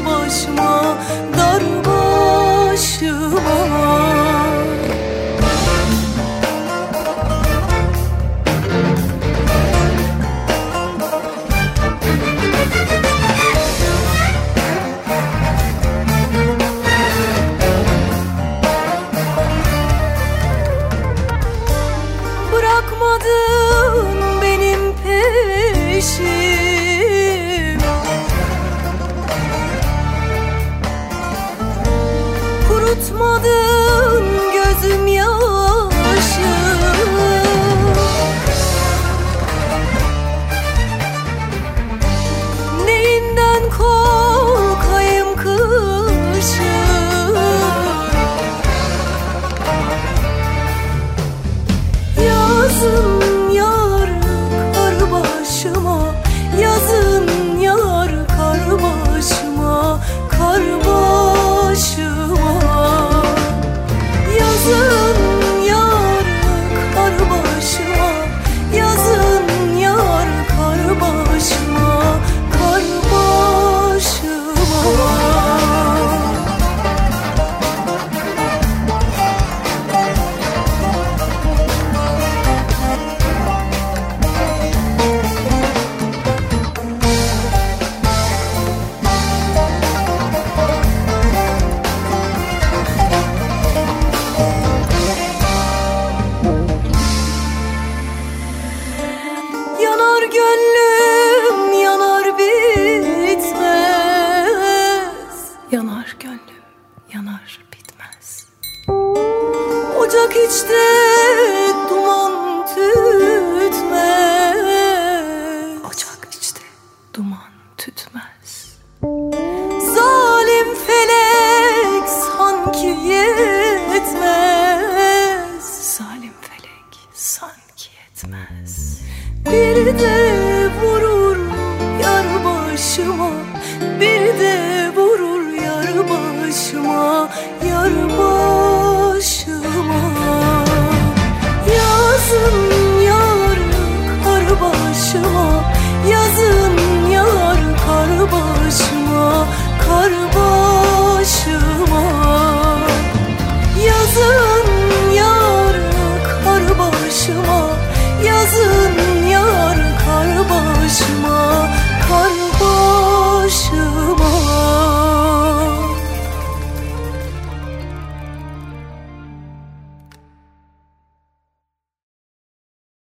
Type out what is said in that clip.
başıma, dar başıma. Bırakmadın benim peşim, kurutmadın gözüm yaşı. Neyinden korkayım kışın, yazın yar kar başıma, yazın yar kar başıma, kar başıma. Yazın yar kar başıma, yazın yar kar başıma, kar başıma. Yanar gönlüm yanar bitmez, yanar gönlüm yanar bitmez. Ocak içte duman tütmez, ocak içte duman tütmez. Zalim felek sanki yetmez, zalim felek sanki yetmez. Bir de vurur yar başıma, bir de